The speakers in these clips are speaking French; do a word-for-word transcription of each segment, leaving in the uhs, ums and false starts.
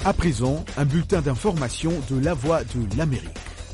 À présent, un bulletin d'information de la Voix de l'Amérique.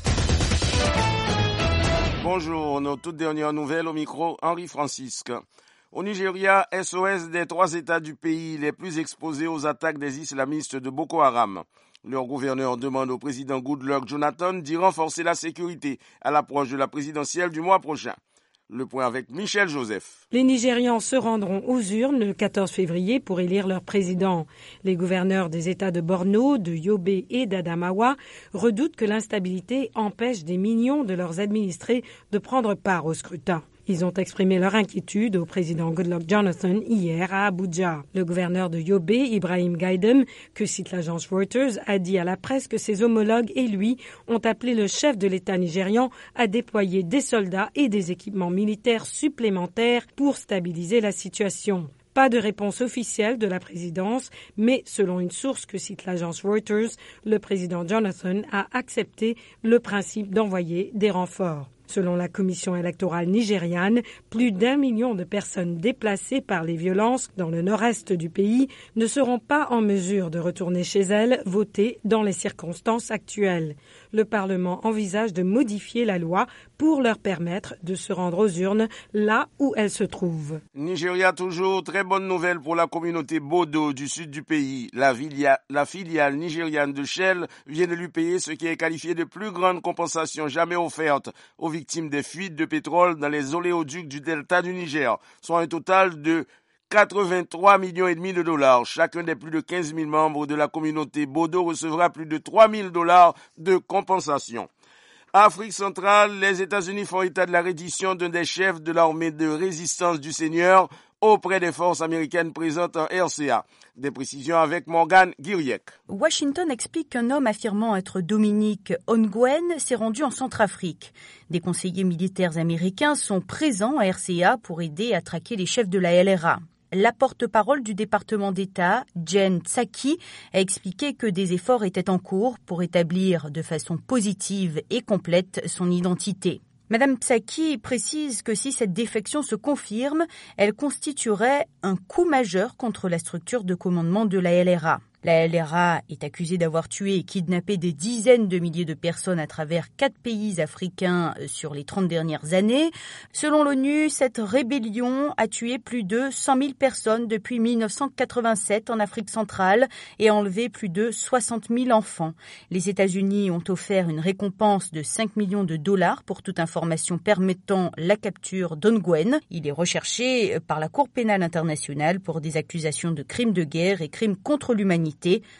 Bonjour, nos toutes dernières nouvelles au micro, Henri Francisque. Au Nigeria, S O S des trois États du pays les plus exposés aux attaques des islamistes de Boko Haram. Leur gouverneur demande au président Goodluck Jonathan d'y renforcer la sécurité à l'approche de la présidentielle du mois prochain. Le point avec Michel Joseph. Les Nigérians se rendront aux urnes le quatorze février pour élire leur président. Les gouverneurs des États de Borno, de Yobe et d'Adamawa redoutent que l'instabilité empêche des millions de leurs administrés de prendre part au scrutin. Ils ont exprimé leur inquiétude au président Goodluck Jonathan hier à Abuja. Le gouverneur de Yobe, Ibrahim Gaidam, que cite l'agence Reuters, a dit à la presse que ses homologues et lui ont appelé le chef de l'État nigérian à déployer des soldats et des équipements militaires supplémentaires pour stabiliser la situation. Pas de réponse officielle de la présidence, mais selon une source que cite l'agence Reuters, le président Jonathan a accepté le principe d'envoyer des renforts. Selon la commission électorale nigériane, plus d'un million de personnes déplacées par les violences dans le nord-est du pays ne seront pas en mesure de retourner chez elles voter dans les circonstances actuelles. Le Parlement envisage de modifier la loi pour leur permettre de se rendre aux urnes là où elles se trouvent. Nigeria toujours, très bonne nouvelle pour la communauté Bodo du sud du pays. La, vilia, la filiale nigériane de Shell vient de lui payer ce qui est qualifié de plus grande compensation jamais offerte aux victimes des fuites de pétrole dans les oléoducs du delta du Niger, soit un total de quatre-vingt-trois millions et demi de dollars. Chacun des plus de quinze mille membres de la communauté Bodo recevra plus de trois mille dollars de compensation. Afrique centrale, les États-Unis font état de la reddition d'un des chefs de l'armée de résistance du Seigneur auprès des forces américaines présentes en R C A. Des précisions avec Morgan Guiriec. Washington explique qu'un homme affirmant être Dominique Ongwen s'est rendu en Centrafrique. Des conseillers militaires américains sont présents à R C A pour aider à traquer les chefs de la L R A. La porte-parole du département d'État, Jen Psaki, a expliqué que des efforts étaient en cours pour établir de façon positive et complète son identité. Madame Psaki précise que si cette défection se confirme, elle constituerait un coup majeur contre la structure de commandement de la L R A. La L R A est accusée d'avoir tué et kidnappé des dizaines de milliers de personnes à travers quatre pays africains sur les trente dernières années. Selon l'ONU, cette rébellion a tué plus de cent mille personnes depuis mille neuf cent quatre-vingt-sept en Afrique centrale et enlevé plus de soixante mille enfants. Les États-Unis ont offert une récompense de cinq millions de dollars pour toute information permettant la capture d'Ongwen. Il est recherché par la Cour pénale internationale pour des accusations de crimes de guerre et crimes contre l'humanité.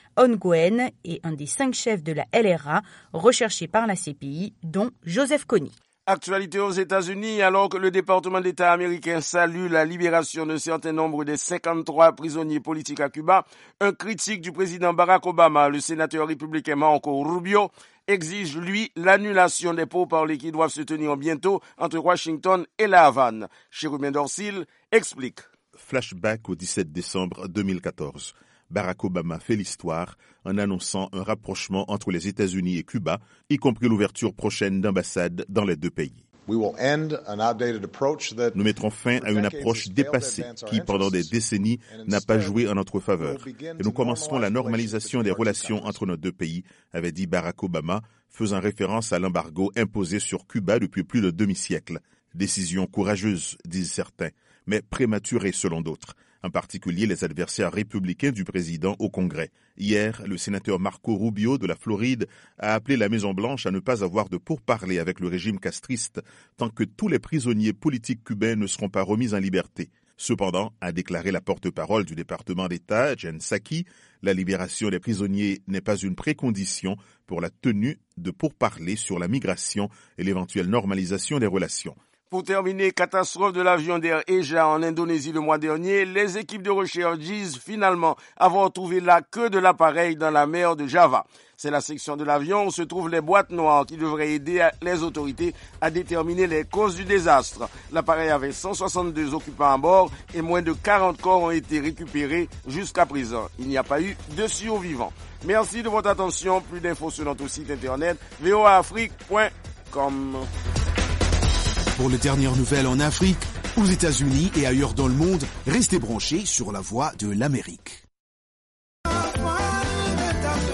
Ongwen est un des cinq chefs de la L R A recherchés par la C P I, dont Joseph Kony. Actualité aux États-Unis, alors que le département d'État américain salue la libération d'un certain nombre des cinquante-trois prisonniers politiques à Cuba, un critique du président Barack Obama, le sénateur républicain Marco Rubio, exige, lui, l'annulation des pourparlers qui doivent se tenir bientôt entre Washington et La Havane. Chérubin Dorsil explique. Flashback au dix-sept décembre deux mille quatorze. Barack Obama fait l'histoire en annonçant un rapprochement entre les États-Unis et Cuba, y compris l'ouverture prochaine d'ambassades dans les deux pays. Nous mettrons fin à une approche dépassée qui, pendant des décennies, n'a pas joué en notre faveur. Et nous commencerons la normalisation des relations entre nos deux pays, avait dit Barack Obama, faisant référence à l'embargo imposé sur Cuba depuis plus de demi-siècle. Décision courageuse, disent certains, mais prématurée selon d'autres. En particulier les adversaires républicains du président au Congrès. Hier, le sénateur Marco Rubio de la Floride a appelé la Maison-Blanche à ne pas avoir de pourparlers avec le régime castriste tant que tous les prisonniers politiques cubains ne seront pas remis en liberté. Cependant, a déclaré la porte-parole du département d'État, Jen Psaki, la libération des prisonniers n'est pas une précondition pour la tenue de pourparlers sur la migration et l'éventuelle normalisation des relations. Pour terminer, catastrophe de l'avion d'Air Asia en Indonésie le mois dernier, les équipes de recherche disent finalement avoir trouvé la queue de l'appareil dans la mer de Java. C'est la section de l'avion où se trouvent les boîtes noires qui devraient aider les autorités à déterminer les causes du désastre. L'appareil avait cent soixante-deux occupants à bord et moins de quarante corps ont été récupérés jusqu'à présent. Il n'y a pas eu de survivants. Merci de votre attention. Plus d'infos sur notre site internet v o a afrique point com. Pour les dernières nouvelles en Afrique, aux États-Unis et ailleurs dans le monde, restez branchés sur la Voix de l'Amérique.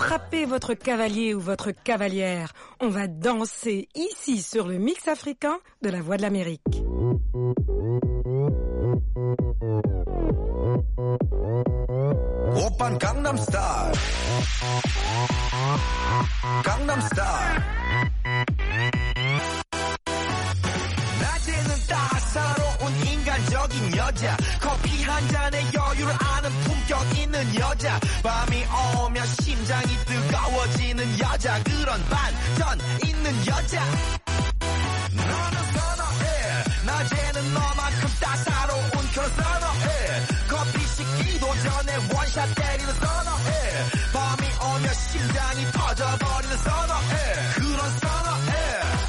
frappez votre cavalier ou votre cavalière. On va danser ici sur le mix africain de la Voix de l'Amérique. 오빤 강남 스타일 강남 스타일 낮에는 따사로운 인간적인 여자 커피 한 잔에 여유를 아는 품격 있는 여자 밤이 오면 심장이 뜨거워지는 여자 그런 반전 있는 여자 너는 선어해 낮에는 너만큼 따사로운 그런 선어해 커피 식기도 전에 원샷 때리는 선어해 밤이 오면 심장이 터져버리는 선어해 그런 선어해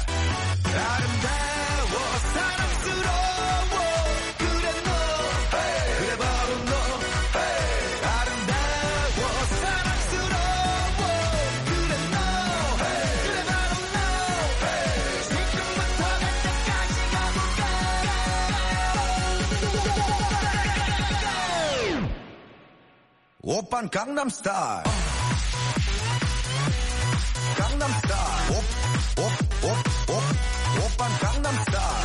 아름다워 사랑스러워 그래 너 그래 바로 너 아름다워 사랑스러워 그래 너 그래 바로 너 지금부터 갈 때까지 가볼까 오빤 강남 스타일 강남 스타일 옵옵옵옵 오빤 강남 스타일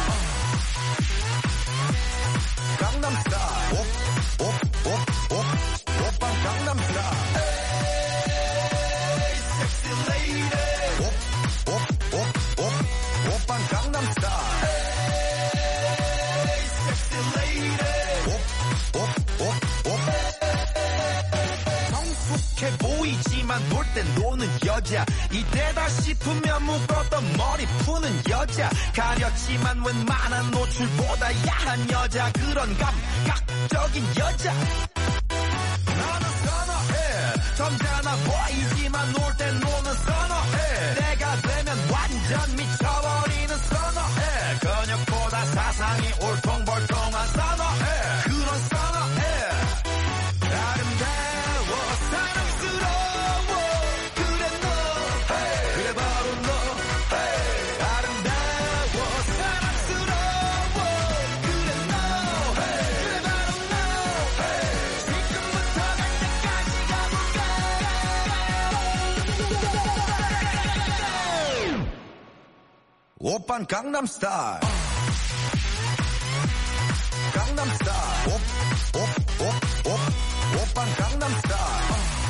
강남 스타일 옵옵옵옵 오빤 강남 스타일 에이 섹시 레이디 옵옵옵옵 오빤 강남 스타일 에이 섹시 레이디 옵옵옵옵 성숙해 보이지만 놀 땐 노는 여자 이때다 싶으면 묶었던 머리 푸는 여자 가렸지만 웬만한 노출보다 야한 여자 그런 감각적인 여자 나는 선어해 점잖아 보이지만 놀 땐 노는 선어해 내가 되면 완전 미쳐버리는 선어해 근육보다 사상이 울퉁불퉁한 선어해 그런 선어해 아름다워 사랑스러워 그래 너 그래 바로 너 아름다워 사랑스러워 그래 너 그래 바로 너 지금부터 갈 때까지 가볼까 오빤 강남 스타일 강남 스타일 옵옵옵옵 오빤 강남 스타일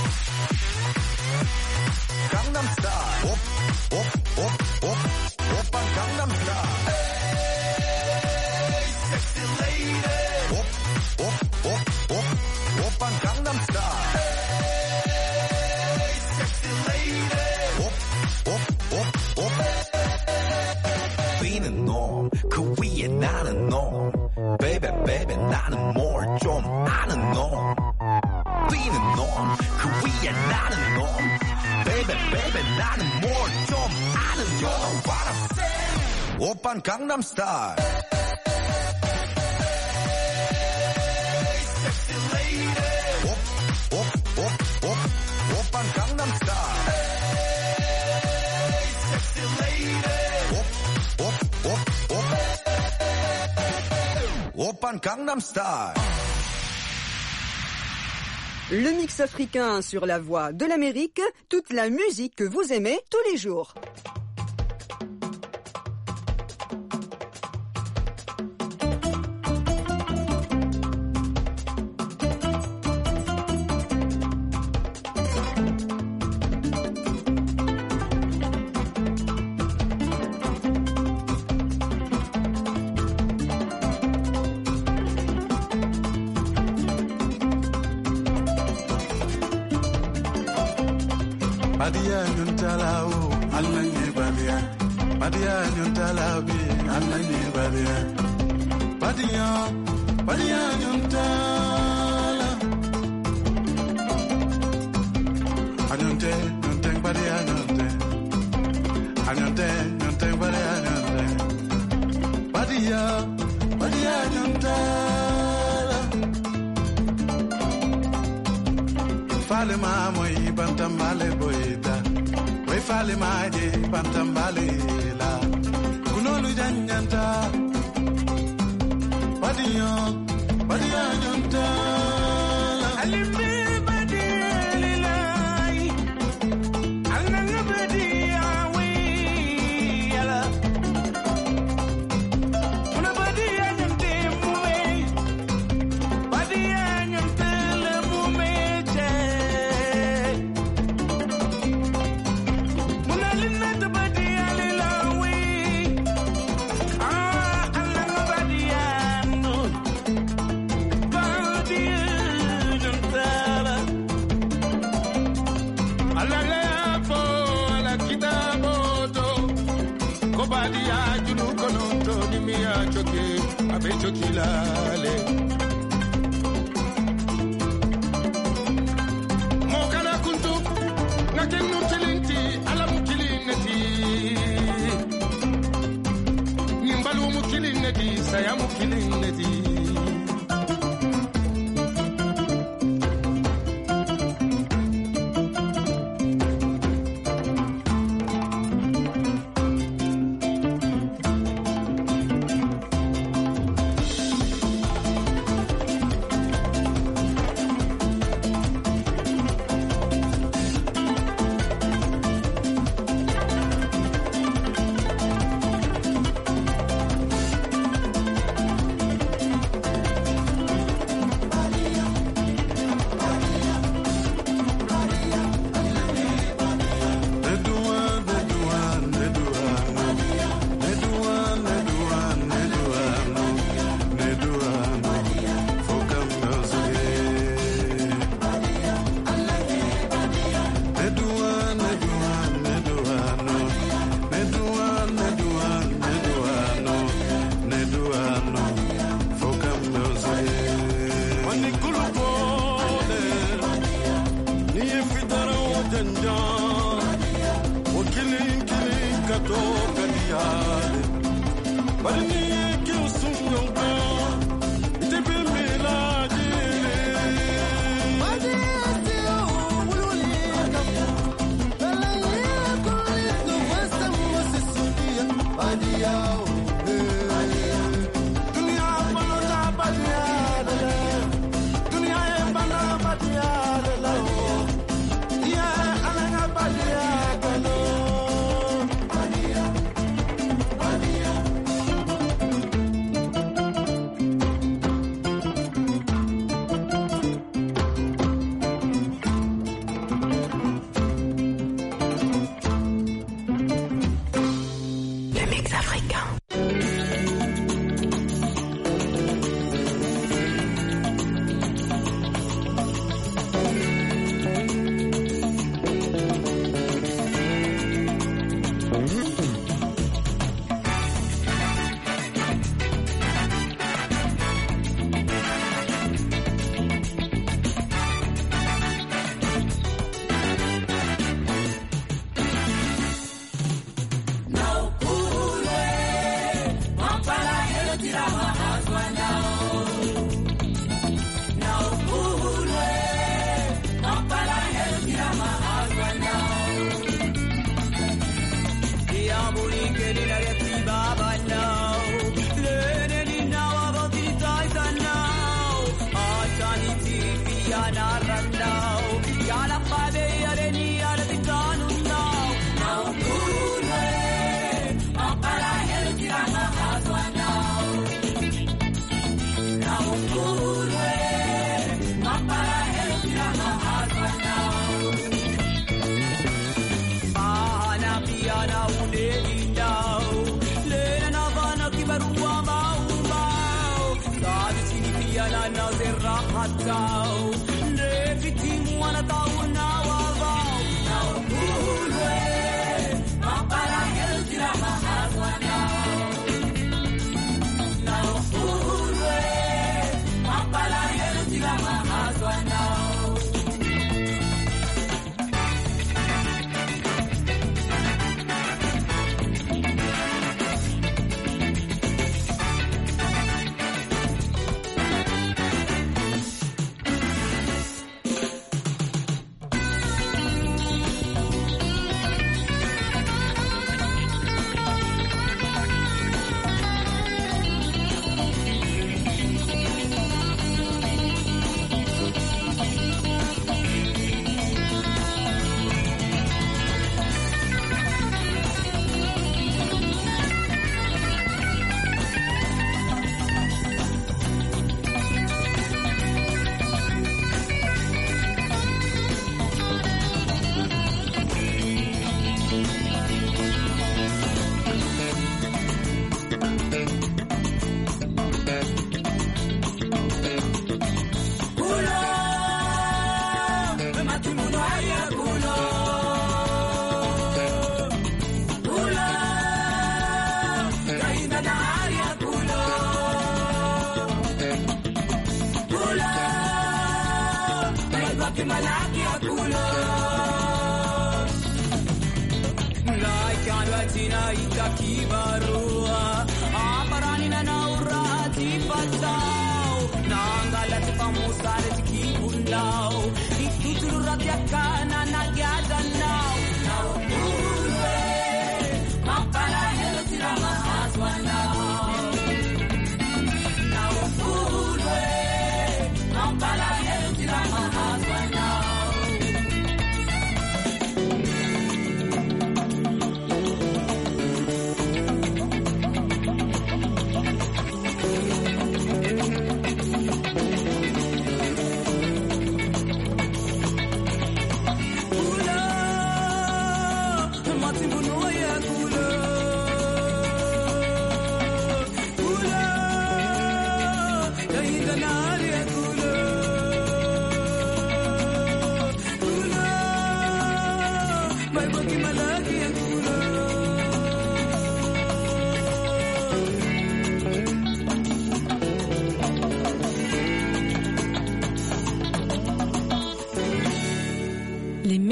강남 스타일 옵옵옵옵 오빤 강남 스타일 에이 섹시 레이디 옵옵옵옵 오빤 강남 스타일 에이 섹시 레이디 옵옵옵옵 뛰는 놈 그 위에 나는 놈 베이베 베이베 나는 뭘 좀 아는 놈 뛰는 놈 그 위에 나는 놈 베이베 베이베 나는 뭘 좀 아는 놈 What I'm saying 오빤 강남 스타일 섹시 레이디 옵옵옵옵 오빤 강남 스타일 섹시 레이디 옵옵옵옵 오빤 강남 스타일 Le mix africain sur la Voix de l'Amérique, toute la musique que vous aimez tous les jours. Badia nyuntala o alanye badia Badia nyuntala bi alanye badia Badia Badia nyuntala Anyonte nyonte badia nyonte Anyonte nyonte badia nyonte Badia Badia nyuntala Fale ma moi bantambale boida we fale ma je bantambale la kunolu janyanta badiyo badiyo nyanta alimbe badililai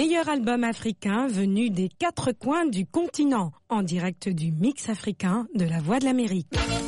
meilleurs albums africains venus des quatre coins du continent, en direct du mix africain de la Voix de l'Amérique.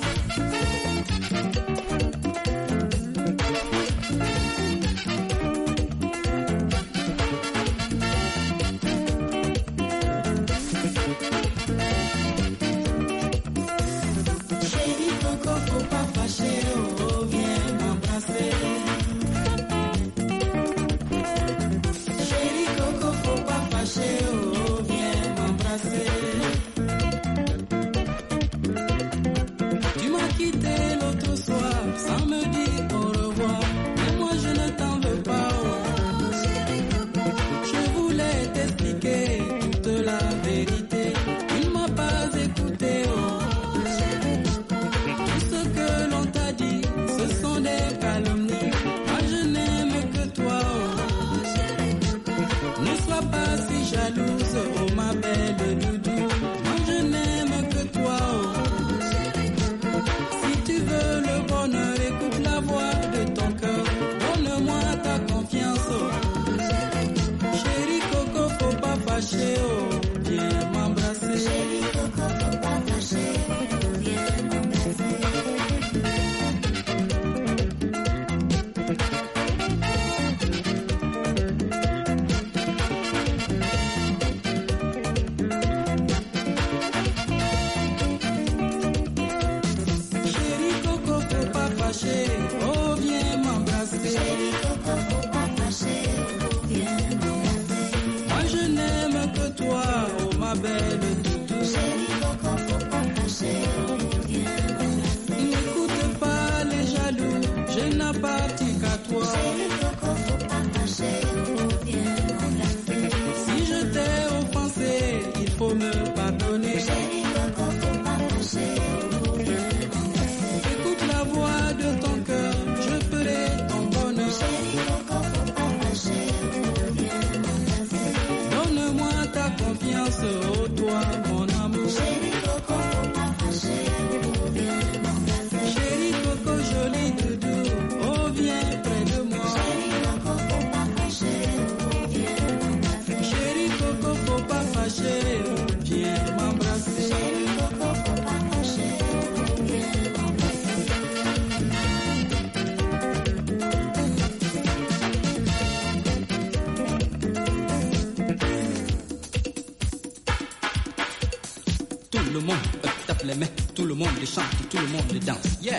Tout le monde tape les mains, tout le monde chante, tout le monde danse. Yeah!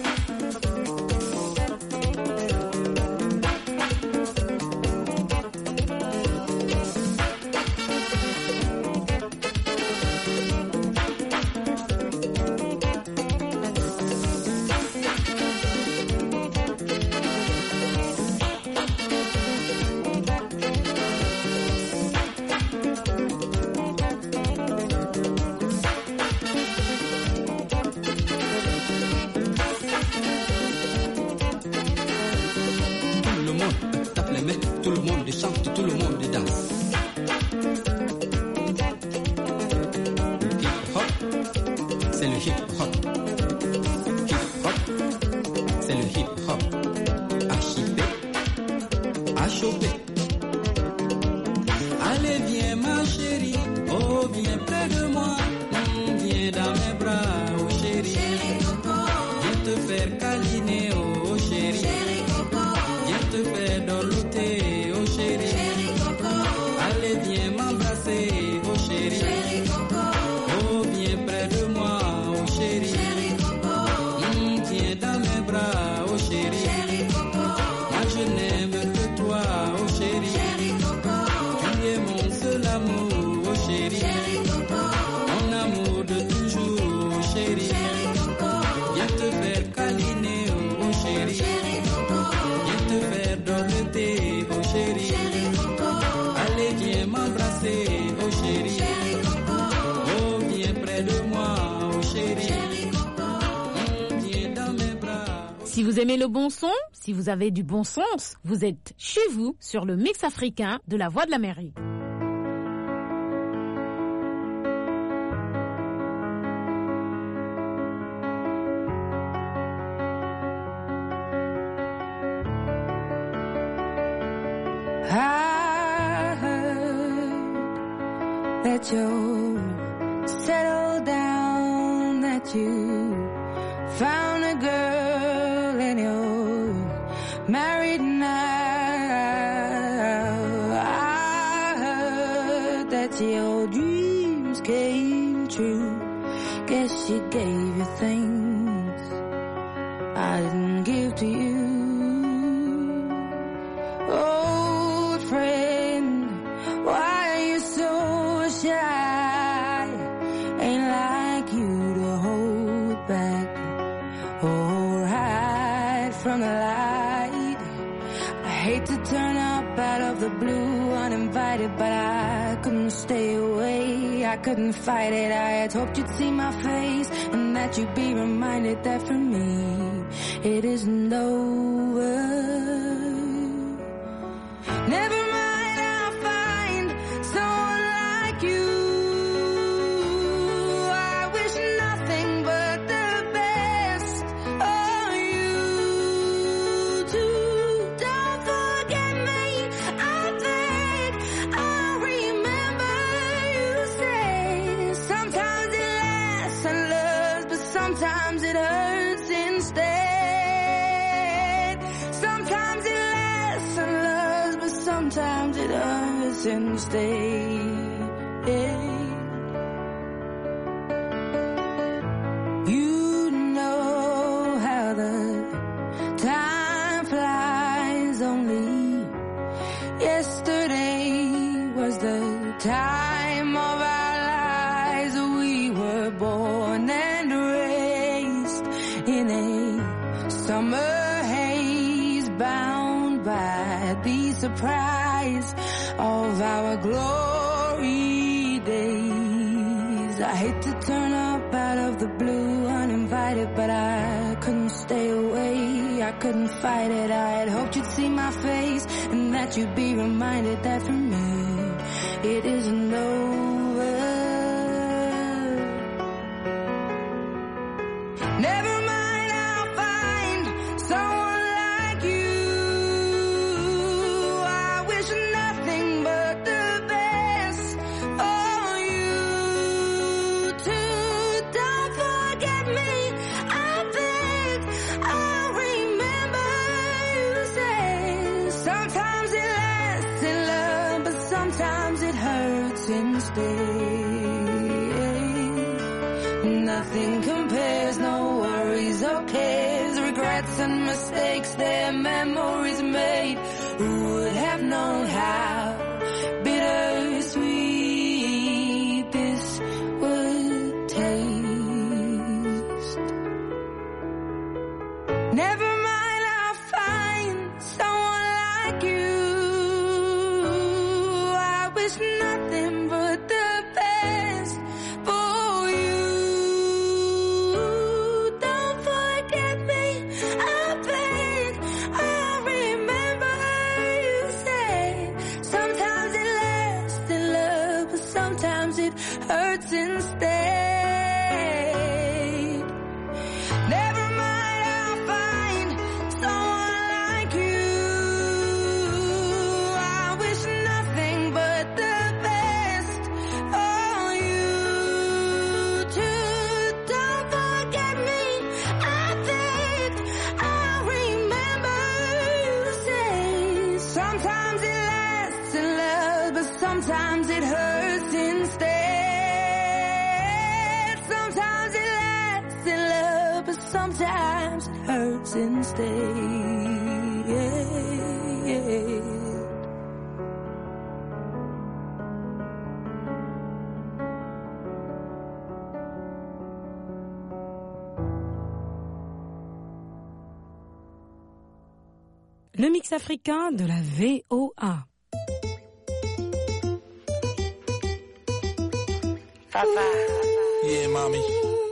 Si vous aimez le bon son, si vous avez du bon sens, vous êtes chez vous sur le mix africain de la Voix de l'Amérique. I heard that you settled down, that you found a girl and you're married now. I heard that your dreams came true. Guess she gave you things I didn't give to you. Old friend, why are you so shy? Ain't like you to hold back or hide from the light. I hate to turn up out of the blue uninvited, but I couldn't stay away. I couldn't fight it. I had hoped you'd see my face and that you'd be reminded that for me it isn't over. Never mind, I'll find someone like you. I wish nothing but the best of you too. Don't forget me, I think I remember you say sometimes it lasts and loves, but sometimes it hurts instead. Sometimes it lasts and loves, but sometimes it hurts instead. You know how the time flies. Only yesterday was the time of our lives. We were born and raised in a summer haze, bound by the surprise of our glory days. I hate to turn up out of the blue uninvited, but I couldn't stay away. I couldn't fight it. I had hoped you'd see my face and that you'd be reminded that for me it isn't over. Never mind, I'll find someone like you. I wish nothing but the best for you too. Don't forget me, I think I remember you say sometimes it lasts in love, but sometimes it hurts instead. Nothing compares, no worries or cares, regrets and mistakes, their memories made. Who would have known how bittersweet this would taste? Never mind, I'll find someone like you. I wish nothing but the best for you. Don't forget me, I think I remember you say sometimes it lasts in love, but sometimes it hurts instead. Never mind, I'll find someone like you. I wish nothing but the best for you too. Don't forget me, I think I remember you say sometimes it lasts in love, but sometimes it hurts instead. Sometimes it lasts in love, but sometimes it hurts instead. Le mix africain de la V O A. Yeah, mommy.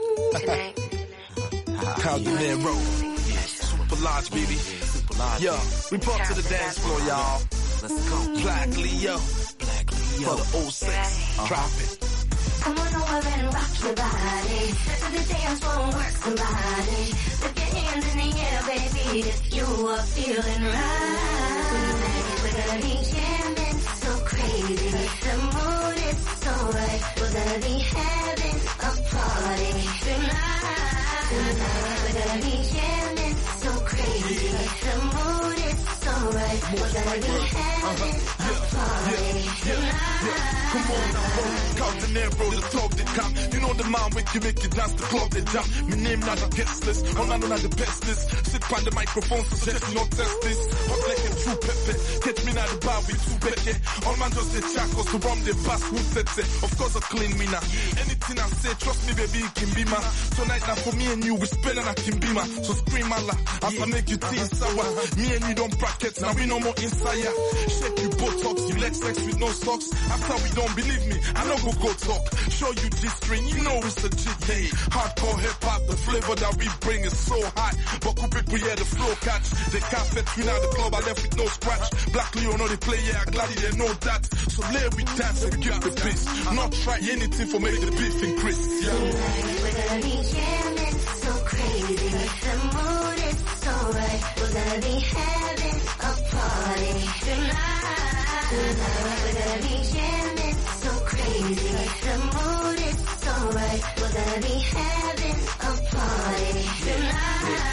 How the man roll. Super large, baby. Yo, we brought to the dance floor, y'all. Let's go. Black Leo. Black Leo. For the oh six. Uh-huh. Drop it. Come on over and rock your body. To the dance floor, work somebody. Put your hands in the air, baby, if you are feeling right. We're gonna be jamming so crazy. The mood is it's alright. We're gonna be having a party tonight. Tonight we're gonna be jamming so crazy. The mood is alright. We're gonna be having a party tonight. Come on now, bro. Count the name, bro, the talk they come. You know the man with you make you dance, the club they jump. Me name not the guest list, all I know not the best list. Sit by the microphone, suggest no test this. Hot like a true pepper. Get me now the bar with two becky. All man just the chacos, the rum they pass, who sets it. Of course a clean winner. Anything I say, trust me baby, it can be man. Tonight now for me and you, we spelling a Kimbima. So scream Allah, as I make you tea sour. Me and you don't brackets, now we no more inside. Shake you botox, you let sex with no socks. After we don't believe me, I know go go talk. Show you this string, you know it's legit. Hey, hardcore hip hop, the flavor that we bring is so hot. But cool people, yeah, the flow catch. They can't fit me now the club, I left with no scratch. Black Leo know they play, yeah, I'm glad they know that. So lay we dance and we give the piss. Not try anything for make the beef increase. Yeah. Tonight we're gonna be jamming so crazy. The mood is alright. We're gonna be having a party tonight. Tonight we're gonna be jamming so crazy. The mood is alright. We're gonna be having a party tonight.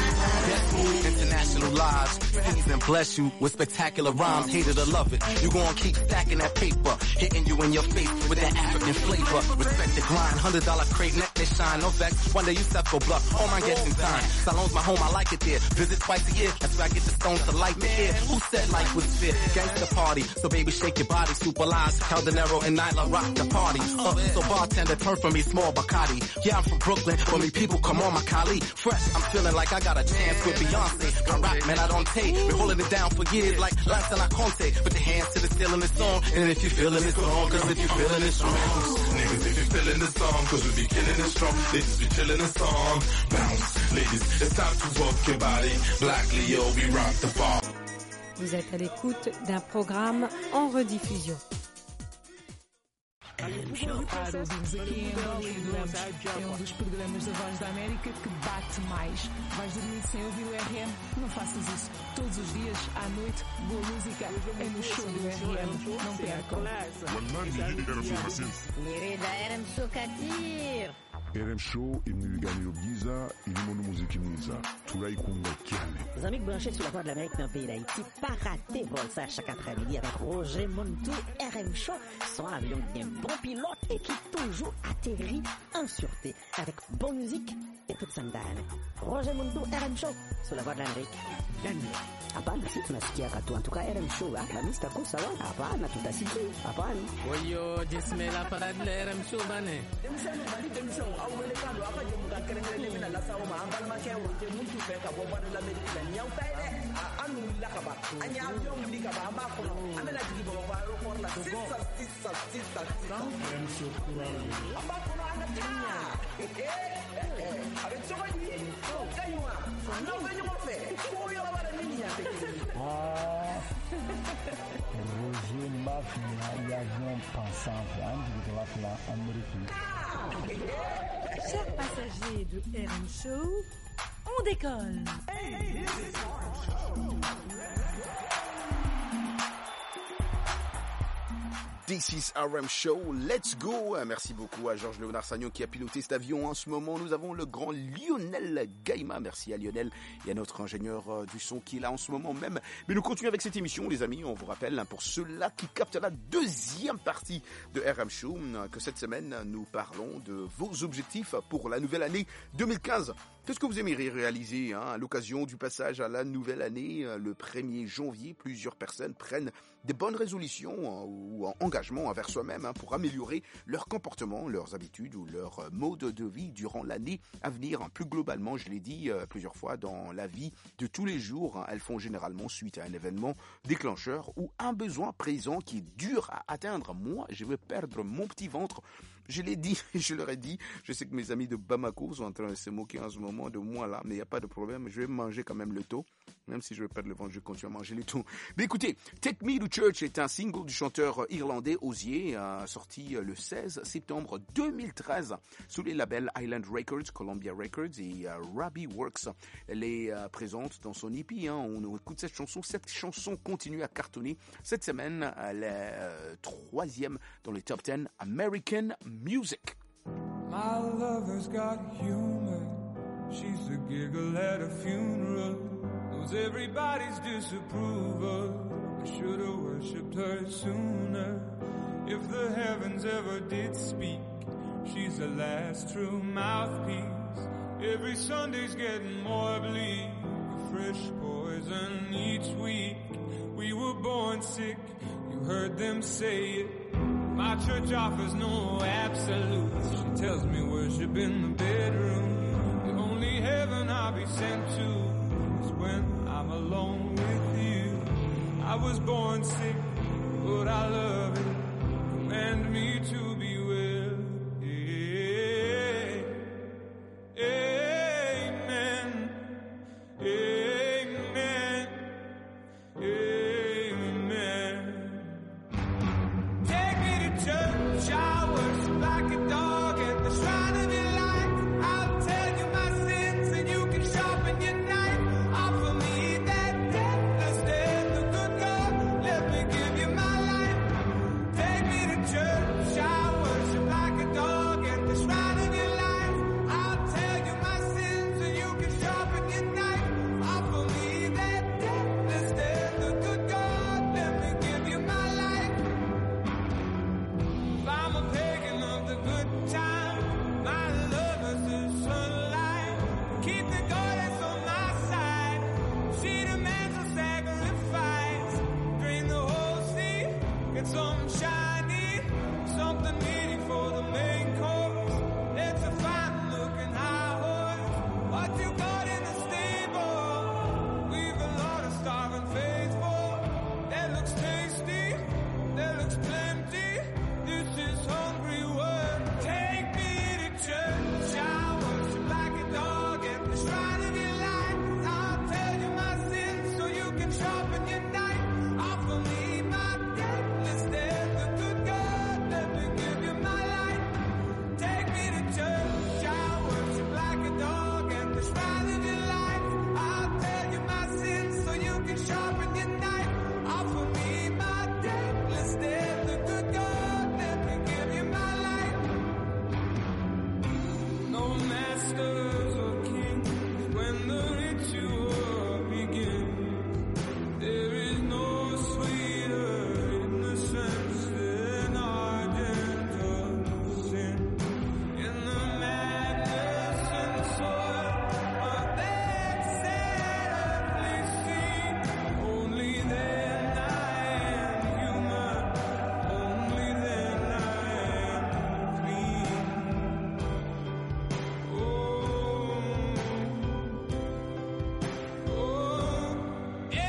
International lives, seize and bless you with spectacular rhymes. Hate it or love it, you gon' keep stacking that paper, hitting you in your face with that African flavor. Respect the grind, hundred dollar crate, necklace shine, no vex. One day you step for bluff, all my guests in time. Salon's my home, I like it there. Visit twice a year, that's where I get the stones to light the air. Who said life was fair? Gangsta party, so baby shake your body. Super lives, Caldanero and Nyla rock the party. Uh, so bartender, turn for me, small Bacardi. Yeah, I'm from Brooklyn, for me people come on my Kali. Fresh, I'm feeling like I got a chance with Beyonce. I rap, man, I don't take. Been holding it down for years like Lance and I Conte. Put your hands to the ceiling this song. And if you feeling this song, cause if you feeling this song. Niggas, if you feeling this song, cause we be killing it strong. Ladies, we chilling the song. Bounce, ladies, it's time to work your body. Black Leo, we rock the bar. Vous êtes à l'écoute d'un programme en rediffusion. Para ouvimos aqui em Angola e adoramos. É um dos programas da Voz da América que bate mais. Vais dormir sem ouvir o R M? Não faças isso. Todos os dias, à noite, boa música é no show do R M. Não percam. R M Show imniliganiro giza ilimono muziki mwiza tulaikunga kiane. Les amis branchés sur la Voix de l'Amérique dans le pays d'Haïti, pas rater Volsage chaque après-midi avec Roger Montou, R M Show, son avion bien bon pilote et qui toujours atterrit en sûreté avec bonne musique et toute sandane. Roger Montou, R M Show, sur la Voix de l'Amérique. Bienvenue. Hapana, si tunasikia katu antuka R M Show, Alhamisi takuwa sawa. Hapana, tutasikia. Hapana. Oyo, jismela parade la R M Show bane. Demisano bali demisano awele kando apa je muka kerengere mina la sawo ma ambal ma ke wonte muntu fe ka bo Voix de l'Amérique la nyaw tay de anu la ka ba anya avion li ka ba ma ko amela jigi bo ba ro ko la sisa sisa sisa sisa R M Show kuralo amba ko na ana tanya eh eh avec so ba ni o kaywa no be yo fe ko yo la ba ni ya Ah, Roger Mafia e avião passant antes de lá para Amérique. Chers passagers de R M Show, on décolle. This is R M Show, let's go. Merci beaucoup à Georges Léonard Sagnon qui a piloté cet avion en ce moment. Nous avons le grand Lionel Gaïma. Merci à Lionel et à notre ingénieur du son qui est là en ce moment même. Mais nous continuons avec cette émission, les amis. On vous rappelle, pour ceux-là qui captent la deuxième partie de R M Show, que cette semaine, nous parlons de vos objectifs pour la nouvelle année deux mille quinze. Qu'est-ce que vous aimeriez réaliser hein, à l'occasion du passage à la nouvelle année, le premier janvier? Plusieurs personnes prennent des bonnes résolutions hein, ou engagements envers soi-même hein, pour améliorer leur comportement, leurs habitudes ou leur mode de vie durant l'année à venir. Plus globalement, je l'ai dit euh, plusieurs fois, dans la vie de tous les jours, hein, elles font généralement suite à un événement déclencheur ou un besoin présent qui est dur à atteindre. Moi, je veux perdre mon petit ventre. Je l'ai dit, je leur ai dit. Je sais que mes amis de Bamako sont en train de se moquer en ce moment de moi là, mais il n'y a pas de problème. Je vais manger quand même le taux. Même si je vais perdre le ventre, je continue à manger le tout. Mais écoutez, Take Me to Church est un single du chanteur irlandais Osier, euh, sorti le seize septembre deux mille treize sous les labels Island Records, Columbia Records et euh, Robbie Works. Elle est euh, présente dans son E P. Hein. On écoute cette chanson. Cette chanson continue à cartonner. Cette semaine, elle est euh, troisième dans le top dix American Music. My lover's got humor. She's a giggle at a funeral. Knows everybody's disapproval. I should have worshipped her sooner. If the heavens ever did speak, she's the last true mouthpiece. Every Sunday's getting more bleak. A fresh poison each week. We were born sick, you heard them say it. My church offers no absolutes. She tells me worship in the bedroom. The only heaven I'll be sent to is when I'm alone with you. I was born sick, but I love it. Command me to be well. Amen. Amen. Amen. Take me to church, I worship like a dog at the shrine of your life. I'll tell you my sins and you can sharpen your knife. Offer me that deathless death, the good God, let me give you my life. Take me to church, I worship like a dog at the shrine of your life. I'll tell you my sins and you can sharpen your knife. Offer me that deathless death, the good God, let me give you my life. If I'm a pagan of the good time, my love is the sunlight. Keep the goddess on my side. She demands a sacrifice. Drain the whole sea, get some shiny, something meaty for the main course. It's a fine looking high horse. What you got in the stable? We've a lot of starving faithful. That looks tasty, that looks plenty. This is hungry work. Take me to church. I worship like a dog at the shrine of your life. I'll tell you my sins so you can sharpen your knife. Offer me my deathless death, the good God, let me give you my life. Take me to church. I worship like a dog at the shrine of your life. I'll tell you my sins so you can sharpen your knife. Offer me my deathless death, the good God, let me give you my life. No masters or kings when the ritual begins. There is no sweeter innocence than our gentle sin. In the madness and soil of that sad earthly scene, only then I am human, only then I am clean. Oh, oh,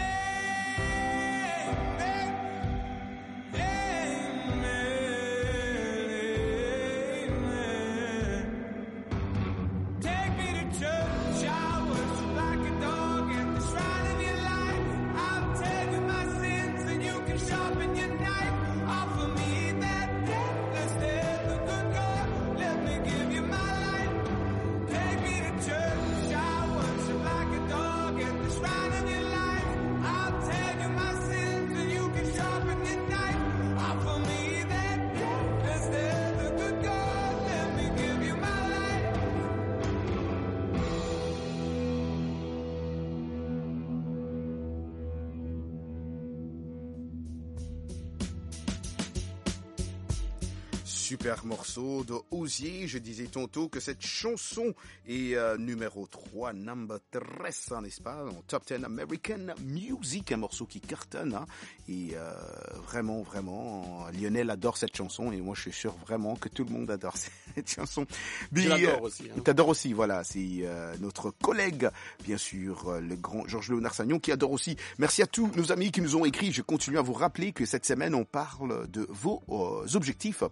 amen, take me to church, I worship like a dog at the shrine of your life. I'll tell you my sins and you can sharpen your knife. Offer me that deathless death, the good God, let me give you my life. Take me to church, I worship like a dog at the shrine of your life. I'll tell you my sins and you can sharpen your knife. Offer me that deathless death, the good God, let me give you my life. Super morceau de Osier. Je disais tantôt que cette chanson est euh, numéro trois, number trois, n'est-ce pas, en top dix American Music, un morceau qui cartonne, hein, et euh, vraiment, vraiment, Lionel adore cette chanson, et moi je suis sûr vraiment que tout le monde adore cette chanson. Je l'adore aussi. Hein. T'adores aussi, voilà, c'est euh, notre collègue, bien sûr, euh, le grand Georges-Léonard Sagnon, qui adore aussi. Merci à tous nos amis qui nous ont écrit. Je continue à vous rappeler que cette semaine, on parle de vos euh, objectifs pour l'année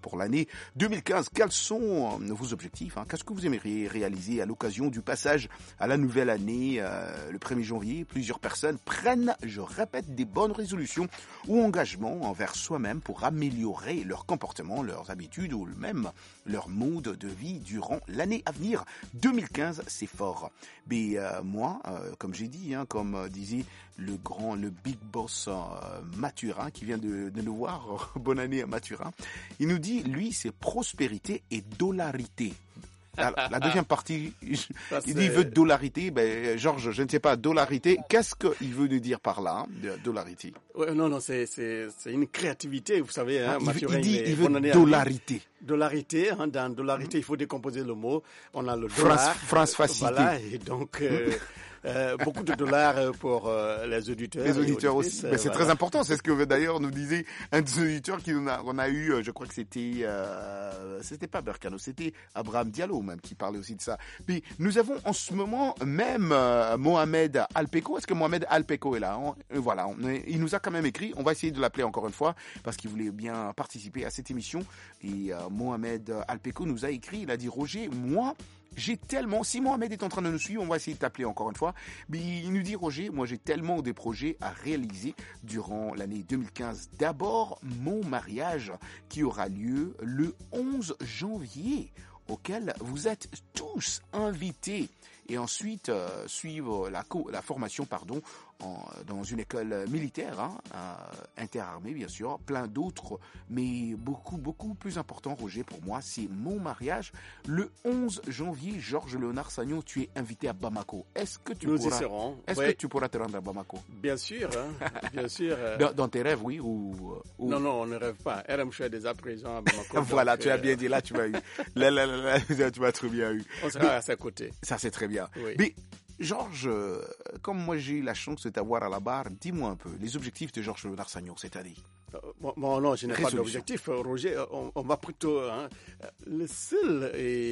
année deux mille quinze. Quels sont euh, vos objectifs, hein? Qu'est-ce que vous aimeriez réaliser à l'occasion du passage à la nouvelle année euh, le premier janvier? Plusieurs personnes prennent, je répète, des bonnes résolutions ou engagements envers soi-même pour améliorer leur comportement, leurs habitudes ou même leur mode de vie durant l'année à venir. deux mille quinze, c'est fort. Mais euh, moi, euh, comme j'ai dit, hein, comme euh, disait le grand, le big boss euh, Mathurin qui vient de, de nous voir, bonne année à Mathurin, il nous dit, lui, c'est prospérité et dollarité. Alors, la deuxième partie, ça, il dit il veut dollarité. Ben, Georges, je ne sais pas, dollarité, qu'est-ce qu'il veut nous dire par là, hein, dollarité? Ouais, non, non, c'est, c'est, c'est une créativité, vous savez. Hein, il, Mathurin, il dit il, il veut dollarité. Dollarité, hein, dans dollarité, il faut décomposer le mot. On a le dollar. France, France facilité. Voilà, et donc... Euh, Euh, beaucoup de dollars pour euh, les auditeurs. Les auditeurs aussi. Euh, Mais c'est voilà. très important. C'est ce que d'ailleurs nous disait un des auditeurs qui on a, on a eu, je crois que c'était, euh, c'était pas Berkano, c'était Abraham Diallo même qui parlait aussi de ça. Puis nous avons en ce moment même euh, Mohamed Alpeko. Est-ce que Mohamed Alpeko est là? On, voilà, on, il nous a quand même écrit. On va essayer de l'appeler encore une fois parce qu'il voulait bien participer à cette émission. Et euh, Mohamed Alpeko nous a écrit. Il a dit Roger, moi. J'ai tellement, si Mohamed est en train de nous suivre, on va essayer de t'appeler encore une fois. Mais il nous dit, Roger, moi j'ai tellement des projets à réaliser durant l'année deux mille quinze. D'abord, mon mariage qui aura lieu le onze janvier, auquel vous êtes tous invités. Et ensuite, euh, suivre la, co- la formation, pardon, en, dans une école militaire, hein, euh, interarmée bien sûr, plein d'autres, mais beaucoup, beaucoup plus important, Roger, pour moi, c'est mon mariage. Le onze janvier, Georges Léonard Sagnon, tu es invité à Bamako. Est-ce que tu Nous pourras, y serons. est-ce Ouais. que tu pourras te rendre à Bamako? Bien sûr, hein, bien sûr. Euh... Dans, dans tes rêves, oui, ou, ou... Non, non, on ne rêve pas. R M Chou est déjà présent à Bamako. Voilà, donc, tu as euh... bien dit, là, tu m'as eu. Là, là, là, là, tu m'as très bien eu. On sera mais, à ses côtés. Ça, c'est très bien. Oui. Mais, Georges, comme moi j'ai eu la chance de t'avoir à la barre, dis-moi un peu, les objectifs de Georges Léonard Sagnon cette année. Euh, bon, bon, non, je n'ai pas d'objectif, Roger. On, on va plutôt... Hein, le seul,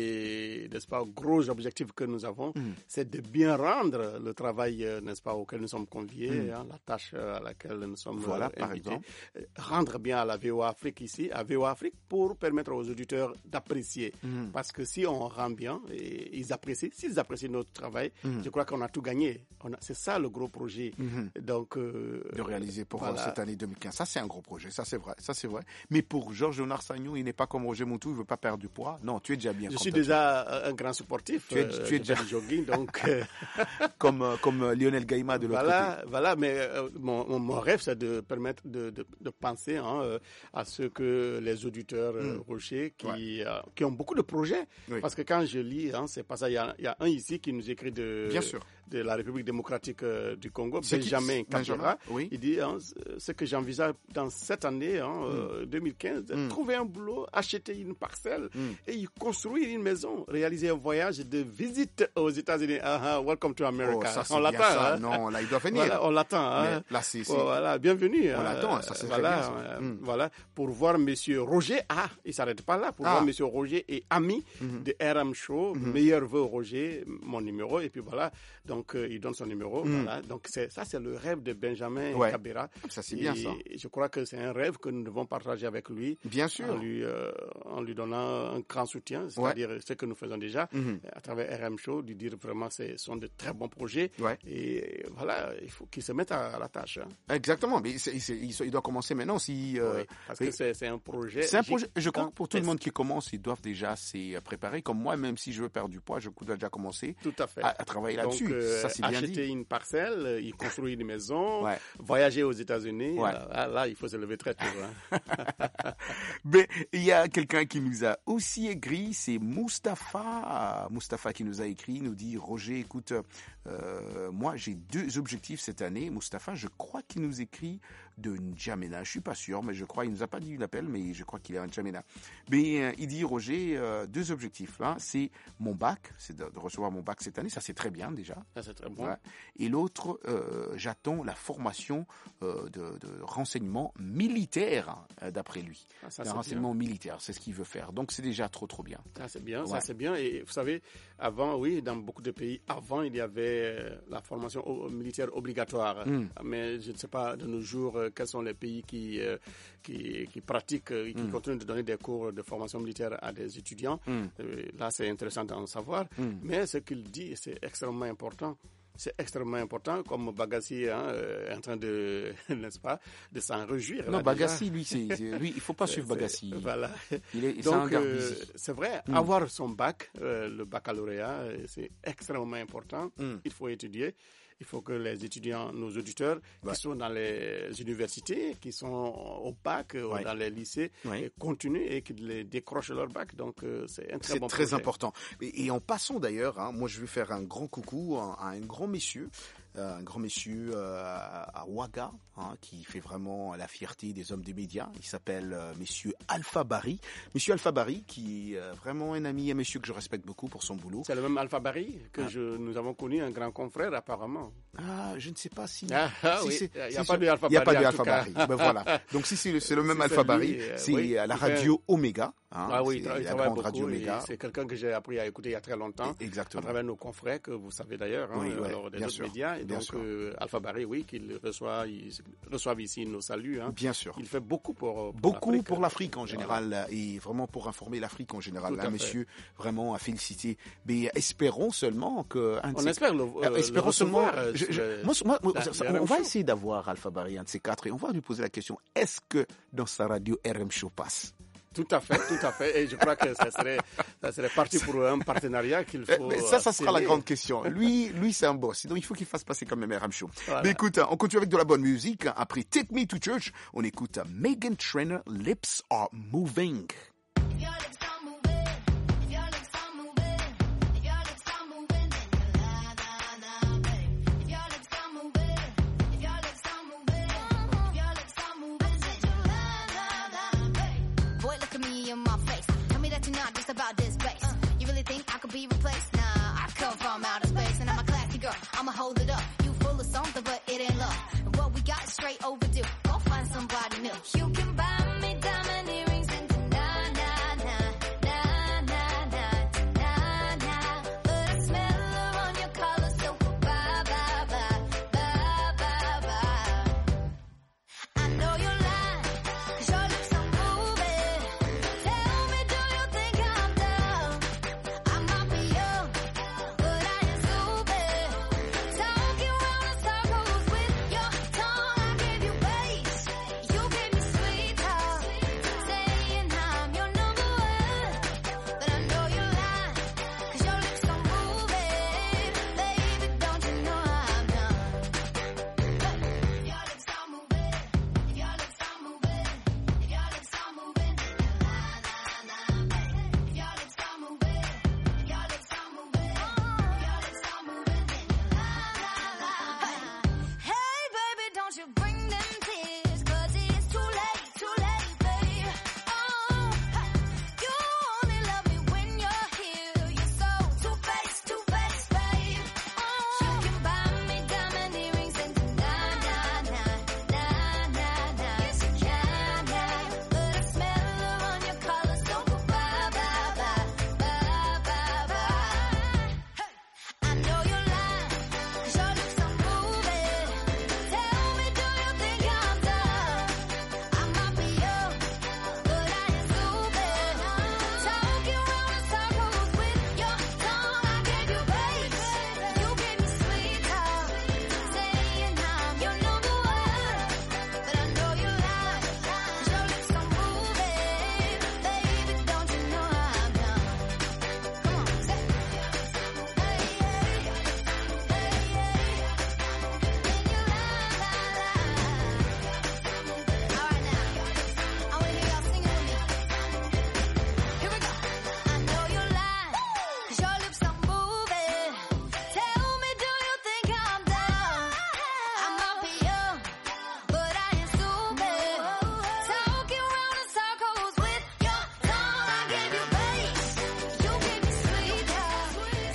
et, n'est-ce pas, gros objectif que nous avons, mm. c'est de bien rendre le travail, n'est-ce pas, auquel nous sommes conviés, mm. hein, la tâche à laquelle nous sommes voilà, euh, par invités. Exemple. Rendre bien à la V O A Afrique ici, à V O A Afrique, pour permettre aux auditeurs d'apprécier. Mm. Parce que si on rend bien, et ils apprécient, s'ils apprécient notre travail, mm. je crois qu'on a tout gagné. On a, c'est ça le gros projet. Mm-hmm. Donc, euh, de réaliser pour voilà. cette année deux mille quinze. Ça, c'est un gros projet. Ça, c'est vrai. Ça, c'est vrai. Mais pour Georges Léonard Sagnon, il n'est pas comme Roger Montou, il veut pas perdre du poids. Non, tu es déjà bien. Je suis déjà un grand sportif. Tu es, euh, tu es déjà jogging, donc. Euh... comme, comme Lionel Gaïma de l'autre voilà, côté. Voilà, mais euh, mon, mon rêve, c'est de permettre de, de, de penser hein, euh, à ce que les auditeurs euh, mm. Rocher, qui, ouais. euh, qui ont beaucoup de projets. Oui. Parce que quand je lis, hein, c'est pas ça. Il y a, il y a un ici qui nous écrit de. Bien sûr. de la République démocratique euh, du Congo, c'est Benjamin Kabira. Oui. Il dit hein, ce que j'envisage dans cette année, hein, mm. euh, deux mille quinze, mm. trouver un boulot, acheter une parcelle mm. et y construire une maison, réaliser un voyage de visite aux États-Unis. Uh-huh, welcome to America. Oh, ça, on l'attend. Hein. Non, là, il doit venir. Voilà, on l'attend. Hein. Là, c'est, c'est... Oh, voilà, bienvenue. On hein. l'attend, ça c'est voilà, très bien. Ça. Euh, mm. Voilà, pour voir Monsieur Roger. Ah, il s'arrête pas là. Pour ah. voir Monsieur Roger et ami mm-hmm. de R M Show, mm-hmm. meilleur vœu Roger, mon numéro. Et puis voilà, donc euh, il donne son numéro. Mm. Voilà. Donc c'est, ça, c'est le rêve de Benjamin ouais. Kabira. Ça, c'est bien et ça. Je crois que c'est un rêve que nous devons partager avec lui. Bien sûr. En lui, euh, en lui donnant un grand soutien, c'est-à-dire ouais. ce que nous faisons déjà mm-hmm. à travers R M Show, lui dire vraiment ce sont de très bons projets. Ouais. Et voilà, il faut qu'il se mette à, à la tâche. Hein. Exactement. Mais c'est, c'est, il, il doit commencer maintenant. Si, euh, oui, parce que c'est, c'est un projet. C'est un projet. Je crois que pour tout le monde qui commence, ils doivent déjà s'y préparer. Comme moi, même si je veux perdre du poids, je dois déjà commencer tout à, fait. à, à travailler Donc, là-dessus. Euh, ça, c'est bien acheter dit. une parcelle, y construire une maison, ouais. voyager aux États-Unis. Ouais. Là, là, il faut se lever très tôt. Hein. Mais il y a quelqu'un qui nous a aussi écrit, c'est Mustapha. Mustapha qui nous a écrit, nous dit Roger, écoute, euh, moi j'ai deux objectifs cette année. Mustapha, je crois qu'il nous écrit de N'Djamena. Je suis pas sûr, mais je crois, il nous a pas dit une appel, mais je crois qu'il est à N'Djamena. Mais euh, il dit Roger, euh, deux objectifs. Hein, c'est mon bac, c'est de, de recevoir mon bac cette année. Ça c'est très bien déjà. Ça, c'est très bon. Ouais. Et l'autre, euh, j'attends la formation euh, de, de renseignement militaire, euh, d'après lui. Ah, ça, un c'est renseignement bien. militaire, c'est ce qu'il veut faire. Donc c'est déjà trop trop bien. Ça c'est bien, Ouais. ça c'est bien. Et vous savez, avant, oui, dans beaucoup de pays, avant, il y avait euh, la formation o- militaire obligatoire. Mm. Mais je ne sais pas de nos jours euh, quels sont les pays qui, euh, qui, qui pratiquent et qui Mm. continuent de donner des cours de formation militaire à des étudiants. Mm. Euh, là, c'est intéressant d'en savoir. Mm. Mais ce qu'il dit, c'est extrêmement important. C'est extrêmement important, comme Bagassi hein, euh, est en train de, n'est-ce pas, de s'en réjouir. Non, là, Bagassi, déjà. lui, c'est, c'est- lui, il faut pas C'est- suivre c'est- Bagassi. Voilà. Il est, c'est un Donc, gars euh, busy. c'est vrai, Mm. avoir son bac, euh, le baccalauréat, euh, c'est extrêmement important. Mm. Il faut étudier. Il faut que les étudiants, nos auditeurs, Ouais. qui sont dans les universités, qui sont au bac, euh, Ouais. dans les lycées, Ouais. euh, continuent et qu'ils les décrochent leur bac. Donc, euh, c'est un très C'est bon très projet. important. Et, et en passant d'ailleurs, hein, moi je vais faire un grand coucou à, à un grand monsieur, euh, un grand monsieur euh, à Ouaga, hein, qui fait vraiment la fierté des hommes des médias. Il s'appelle euh, Monsieur Alpha Barry. Monsieur Alpha Barry, qui est euh, vraiment un ami, un monsieur que je respecte beaucoup pour son boulot. C'est le même Alpha Barry que Ah. je, nous avons connu, un grand confrère apparemment. Ah, je ne sais pas si. Ah, ah si oui, c'est- il y a si pas c'est- de Alpha Il n'y a pas Barry, de en Alpha tout cas. Barry. Ben voilà. Donc si c'est le, c'est le même Si Alpha c'est lui, Barry, euh, c'est oui, à la il fait- radio Omega. hein, Ah oui, il, c'est tra- il la travaille grande beaucoup. radio et Omega. C'est quelqu'un que j'ai appris à écouter il y a très longtemps. Exactement. À travers nos confrères que vous savez d'ailleurs, hein, Oui, ouais, alors des bien autres sûr, médias. Et bien donc sûr. euh, Alpha Barry, oui, qu'il reçoit, il reçoivent ici nos saluts. Hein. Bien sûr. Il fait beaucoup pour, pour Beaucoup l'Afrique. pour l'Afrique en général et vraiment pour informer l'Afrique en général. Tout à Là, fait. monsieur, vraiment à féliciter. Mais espérons seulement que. un de On ces- espère le- Euh, euh, espérons le seulement. recevoir, euh, je- sur je- le- moi, moi, moi, la- ça- le on R M va Show. essayer d'avoir Alpha Barry, un de ces quatre, et on va lui poser la question est-ce que dans sa radio R M Show passe? Tout à fait, tout à fait. Et je crois que ça serait, ça serait parti pour un partenariat qu'il faut. Mais ça, ça sera la sceller. grande question. Lui, lui, c'est un boss. Donc, il faut qu'il fasse passer quand même R M Show. Voilà. Mais écoute, on continue avec de la bonne musique. Après Take Me to Church, on écoute Meghan Trainor, Lips Are Moving. Boy, look at me in my face. Tell me that you're not just about this bass. You really think I could be replaced? Nah, I come from outer space and I'm a classy girl. I'ma hold it up. You full of something, but it ain't love. And what we got is straight overdue. Go find somebody new. You can buy me diamond earrings and na na na na na na na na. But I smell her on your collar, so bye bye bye bye bye bye. I know you're lying, 'cause your lips are moving. Tell me, do you think I'm dumb? I might be young, but I ain't stupid. Talking round in circles with your tongue. I gave you bass, you gave me sweet talk. Saying I'm your number one, but I know you're lying, 'cause your lips are moving. Baby, don't you know I'm done? Your lips are moving. Your lips are moving. Your lips are moving. Na na na. Your lips are moving. Your lips are moving. Your lips are moving. La la la. Hey baby, don't you bring them tears, 'cause it's too late, too late, babe. Oh, you only love me when you're here. You're so two-faced, two-faced, babe. Oh, you can buy me diamond earrings and na na na na na na. Yes you can, yeah. But I smell her on your collar, so bye bye bye bye bye bye. I know you're lying, 'cause your lips are moving. Tell me, do you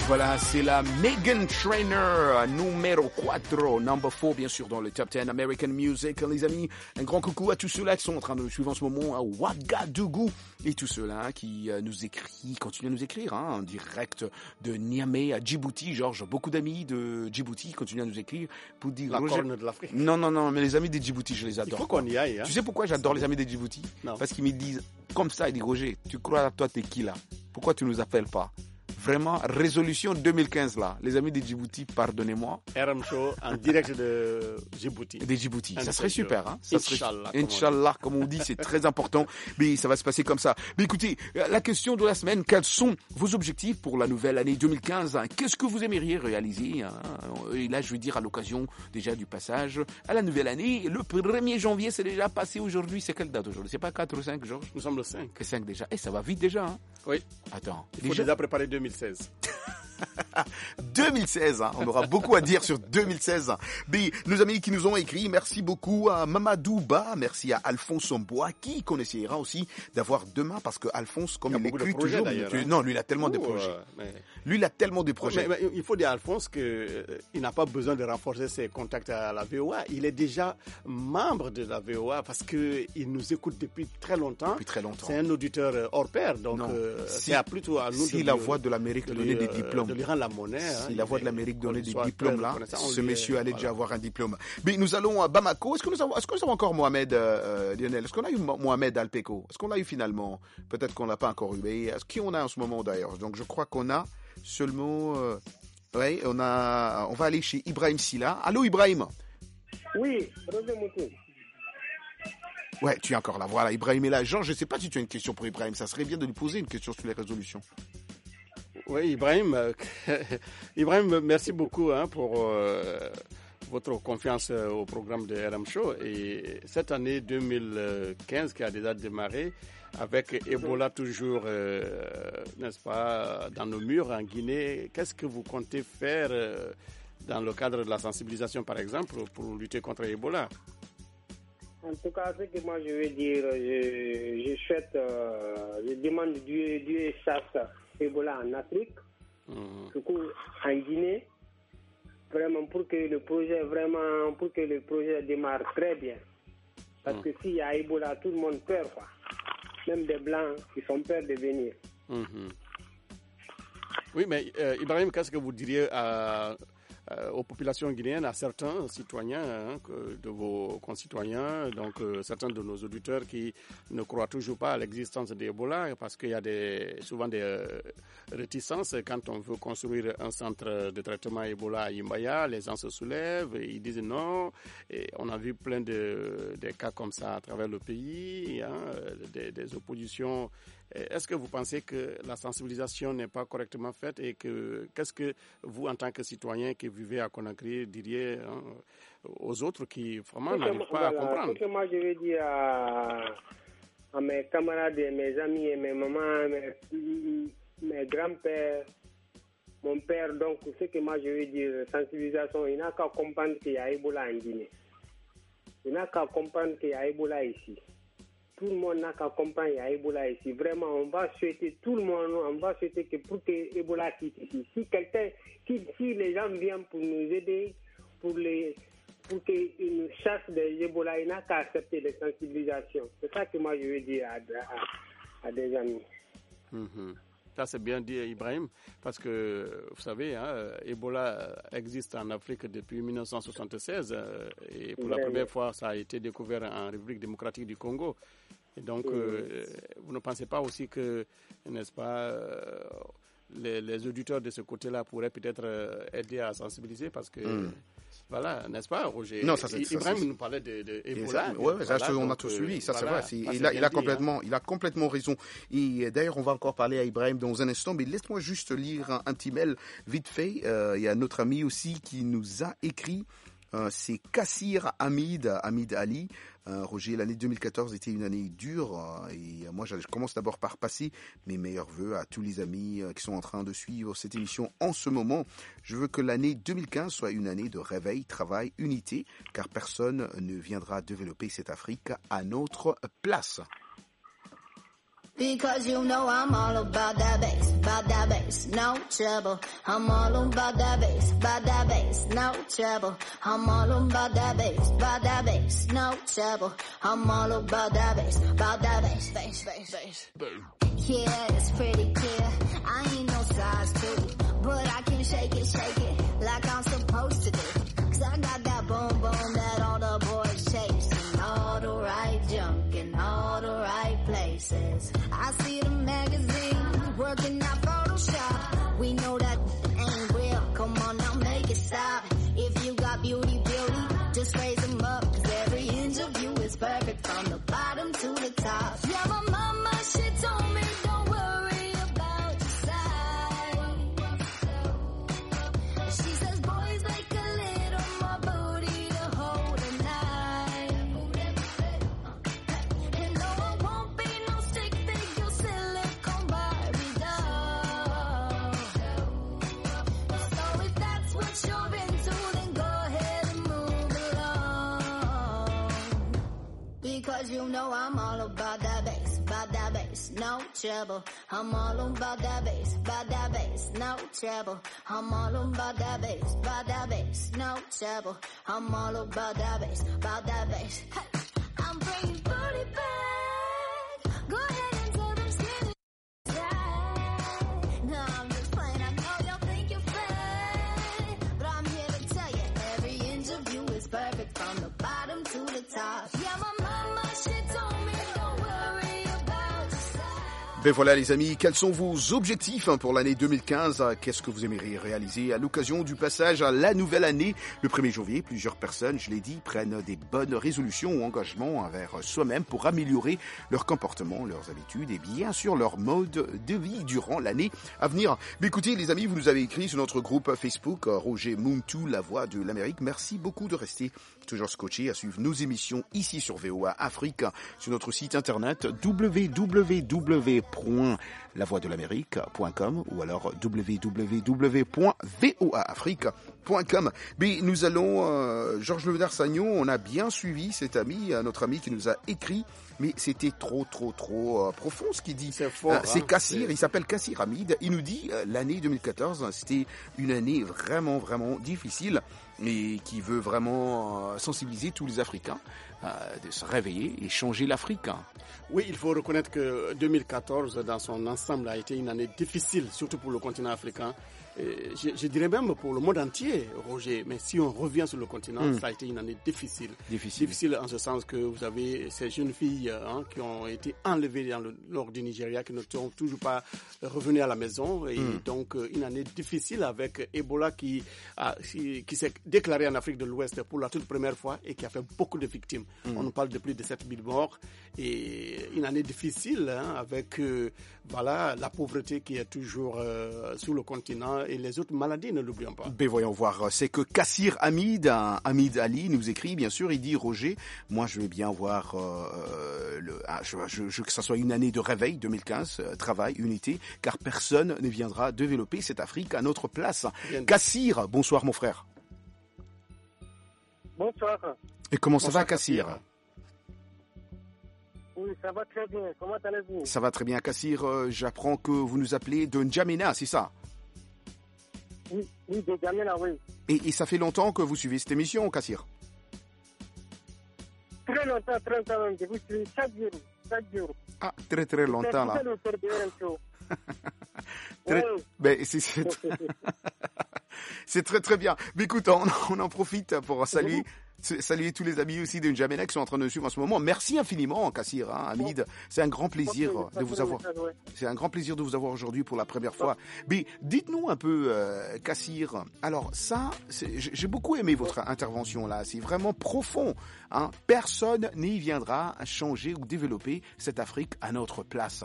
Voilà, c'est la Meghan Trainor, numéro quatre, number four, bien sûr, dans le top dix American Music. Les amis, un grand coucou à tous ceux-là qui sont en train de nous suivre en ce moment à Ouagadougou et tous ceux-là qui euh, nous écrivent, continuent à nous écrire, hein, en direct de Niamey à Djibouti. Georges, beaucoup d'amis de Djibouti continuent à nous écrire pour dire... La Roger... corne de l'Afrique. Non, non, non, mais les amis de Djibouti, je les adore. Il faut qu'on y aille. Hein. Tu sais pourquoi j'adore les amis de Djibouti? Non. Parce qu'ils me disent, comme ça, ils disent, Roger, tu crois à toi, t'es qui là? Pourquoi tu nous appelles pas? Vraiment, résolution deux mille quinze là. Les amis de Djibouti, pardonnez-moi. R M Show en direct de Djibouti. De Djibouti. Ça serait super, hein. Ça Inch'Allah. Serait... Inch'Allah, comme on dit, c'est très important. Mais ça va se passer comme ça. Mais écoutez, la question de la semaine, quels sont vos objectifs pour la nouvelle année deux mille quinze? Qu'est-ce que vous aimeriez réaliser, hein? Et là, je veux dire à l'occasion déjà du passage à la nouvelle année. Le premier janvier, c'est déjà passé aujourd'hui. C'est quelle date aujourd'hui? C'est pas quatre ou cinq, Georges? Nous sommes le cinq. cinq déjà. Et ça va vite déjà, hein? Oui. Attends. Il faut déjà, déjà préparer deux mille seize. deux mille seize, hein, on aura beaucoup à dire sur deux mille seize. Mais nos amis qui nous ont écrit, merci beaucoup à Mamadou Ba, merci à Alphonse Mboa, qui qu'on essaiera aussi d'avoir demain, parce que Alphonse, comme il, il écrit toujours, hein. non, lui il a tellement Ouh, de projets. Euh, mais... Lui il a tellement de projets. Mais, mais, il faut dire à Alphonse qu'il euh, n'a pas besoin de renforcer ses contacts à la V O A. Il est déjà membre de la V O A parce que il nous écoute depuis très longtemps. Depuis très longtemps. C'est un auditeur hors pair, donc euh, si, c'est à plutôt à nous si de la lui, voix de l'Amérique de donner des diplômes. De lui rendre la monnaie. Si hein, la voix de l'Amérique donnait des diplômes là, ce lui, monsieur allait voilà. déjà avoir un diplôme. Mais nous allons à Bamako. Est-ce que nous avons, est-ce que nous avons encore Mohamed euh, Lionel? Est-ce qu'on a eu Mohamed Alpeko? Est-ce qu'on l'a eu finalement? Peut-être qu'on l'a pas encore eu. Mais est-ce qui on a en ce moment d'ailleurs? Donc je crois qu'on a seulement. Euh, oui, on a. On va aller chez Ibrahim Silla. Allô Ibrahim? Oui, Roger Moutou. Ouais, tu es encore là. Voilà, Ibrahim est là. Jean, je ne sais pas si tu as une question pour Ibrahim. Ça serait bien de lui poser une question sur les résolutions. Oui, Ibrahim, euh, Ibrahim, merci beaucoup hein, pour euh, votre confiance euh, au programme de R M Show. Et cette année deux mille quinze qui a déjà démarré, avec Ebola toujours, euh, n'est-ce pas, dans nos murs en Guinée, qu'est-ce que vous comptez faire euh, dans le cadre de la sensibilisation, par exemple, pour lutter contre Ebola? En tout cas, ce que moi je veux dire, je, je souhaite, euh, je demande Dieu, Dieu chasse Ebola en Afrique, mmh. du coup en Guinée, vraiment pour que le projet vraiment pour que le projet démarre très bien. Parce mmh. que s'il y a Ebola, tout le monde peur quoi. Même des blancs qui sont peur de venir. Mmh. Oui, mais euh, Ibrahim, qu'est-ce que vous diriez à Euh, aux populations guinéennes, à certains citoyens hein, que, de vos concitoyens, donc euh, certains de nos auditeurs qui ne croient toujours pas à l'existence d'Ebola parce qu'il y a des, souvent des euh, réticences quand on veut construire un centre de traitement Ebola à Imbaya, les gens se soulèvent et ils disent non. Et on a vu plein de, de cas comme ça à travers le pays, hein, des, des oppositions. Est-ce que vous pensez que la sensibilisation n'est pas correctement faite et que qu'est-ce que vous, en tant que citoyen qui vivez à Conakry, diriez hein, aux autres qui vraiment n'arrivent pas voilà, à comprendre? Ce que moi je veux dire à, à mes camarades, mes amis et mes mamans, mes, mes grands-pères, mon père, donc ce que moi je veux dire, sensibilisation, il n'a qu'à comprendre qu'il y a Ebola en Guinée. Il n'a qu'à comprendre qu'il y a Ebola ici. Tout le monde n'a qu'à comprendre qu'il y a Ebola ici. Vraiment, on va souhaiter, tout le monde, on va souhaiter que pour que Ebola quitte ici. Si quelqu'un, si, si les gens viennent pour nous aider, pour les, pour qu'ils nous chassent des Ebola, il n'a qu'à accepter les sensibilisations. C'est ça que moi je veux dire à, à, à des amis. Mm-hmm. Ça, c'est bien dit, Ibrahim, parce que, vous savez, hein, Ebola existe en Afrique depuis mille neuf cent soixante-seize euh, et pour la première fois, ça a été découvert en République démocratique du Congo. Et donc, mmh. euh, vous ne pensez pas aussi que, n'est-ce pas, euh, les, les auditeurs de ce côté-là pourraient peut-être euh, aider à sensibiliser parce que... Mmh. Voilà, n'est-ce pas, Roger? Non, ça, c'est, Ibrahim ça, c'est... nous parlait de, de Ebola. Oui, ouais, ça, voilà, on a donc, tout suivi, ça voilà, c'est vrai. ça, il, a, il, a dit, complètement, hein. il a complètement raison. Et d'ailleurs, on va encore parler à Ibrahim dans un instant, mais laisse-moi juste lire un, un petit mail vite fait. Euh, il y a notre ami aussi qui nous a écrit. Euh, c'est Kassir Hamid, Hamid Ali. Euh, Roger, l'année deux mille quatorze était une année dure euh, et euh, moi je commence d'abord par passer mes meilleurs vœux à tous les amis euh, qui sont en train de suivre cette émission en ce moment. Je veux que l'année deux mille quinze soit une année de réveil, travail, unité, car personne ne viendra développer cette Afrique à notre place. Because you know I'm all about that bass, about that bass, no trouble. I'm all about that bass, about that bass, no trouble. I'm all about that bass, about that bass, no trouble. I'm all about that bass, about that bass, bass, bass, bass. Yeah, it's pretty clear. I ain't no size two, but I can shake it, shake it like I'm supposed to do. Cause I got that boom boom that all the boys chase, and all the right junk in all the right places. I see the magazines working out Photoshop. We know that ain't real. Come on now, make it stop. If you got beauty, beauty, just raise them up. Cause every inch of you is perfect from the bottom to the top. Yeah, my mama, she told me don't worry about your size. She says boys like a little more booty to hold a knife. And no, I won't be no stick figure silicone Barbie doll. So if that's what you're into, then go ahead and move along. Because you know I'm all about that bass, about that bass, no trouble. I'm all about that bass, about that bass, no trouble. I'm all about that bass, about that bass, no trouble. I'm all about that bass, about that bass. Hey, I'm bringing booty back. Go ahead and tell them skinny side. No, I'm just playing. I know y'all think you're fake, but I'm here to tell you every inch of you is perfect from the bottom to the top. Yeah, my mama, she told me don't worry about your size. Ben voilà les amis, quels sont vos objectifs hein, pour l'année deux mille quinze? Qu'est-ce que vous aimeriez réaliser à l'occasion du passage à la nouvelle année? Le premier janvier, plusieurs personnes, je l'ai dit, prennent des bonnes résolutions ou engagements envers soi-même pour améliorer leur comportement, leurs habitudes et bien sûr leur mode de vie durant l'année à venir. Mais écoutez les amis, vous nous avez écrit sur notre groupe Facebook Roger Muntu, la voix de l'Amérique. Merci beaucoup de rester toujours scotché à suivre nos émissions ici sur V O A Afrique, sur notre site internet w w w point la voix de l'amérique point com ou alors w w w point v o a afrique point com. Mais nous allons, euh, Georges Levenard-Sagnon, on a bien suivi cet ami, euh, notre ami qui nous a écrit, mais c'était trop, trop, trop euh, profond ce qu'il dit. C'est fort. Euh, c'est hein, Kassir, c'est... il s'appelle Kassir Hamid. Il nous dit euh, l'année deux mille quatorze, c'était une année vraiment, vraiment difficile et qui veut vraiment euh, sensibiliser tous les Africains euh, de se réveiller et changer l'Afrique. Hein. Oui, il faut reconnaître que deux mille quatorze, dans son ensemble, a été une année difficile, surtout pour le continent africain. Et je, je dirais même pour le monde entier, Roger. Mais si on revient sur le continent, mm. ça a été une année difficile. Difficile. Difficile en ce sens que vous avez ces jeunes filles hein, qui ont été enlevées dans le nord du Nigeria, qui ne sont toujours pas revenues à la maison. Et mm. donc, une année difficile avec Ebola qui, a, qui, qui s'est déclaré en Afrique de l'Ouest pour la toute première fois et qui a fait beaucoup de victimes. Mm. On nous parle de plus de sept mille morts. Et une année difficile hein, avec euh, voilà, la pauvreté qui est toujours euh, sur le continent et les autres maladies, ne l'oublions pas. Ben voyons voir, c'est que Kassir Hamid, hein, Hamid Ali nous écrit, bien sûr, il dit Roger, moi je veux bien voir euh, le, ah, je, je, je, que ça soit une année de réveil deux mille quinze, euh, travail, unité, car personne ne viendra développer cette Afrique à notre place. Kassir, bonsoir mon frère. Bonsoir. Et comment ça bonsoir, va Kassir? Oui, ça va très bien. Comment allez-vous? Ça va très bien Kassir, euh, j'apprends que vous nous appelez de N'Djamena, c'est ça? Oui, oui, de N'Djamena, oui. Et, et ça fait longtemps que vous suivez cette émission, Kassir? Très longtemps, très longtemps même. Je vous suis chaque jour, chaque jour. Ah, très très longtemps là. Très, oui. ben, c'est, c'est, c'est très très bien. Mais écoute, on, on en profite pour saluer, saluer tous les amis aussi de N'Djamena qui sont en train de nous suivre en ce moment. Merci infiniment, Kassir, hein, Hamid. C'est un grand plaisir de vous avoir. C'est un grand plaisir de vous avoir aujourd'hui pour la première fois. Mais dites-nous un peu, euh, Kassir. Alors ça, c'est, j'ai beaucoup aimé votre intervention là. C'est vraiment profond. Hein. Personne n'y viendra changer ou développer cette Afrique à notre place.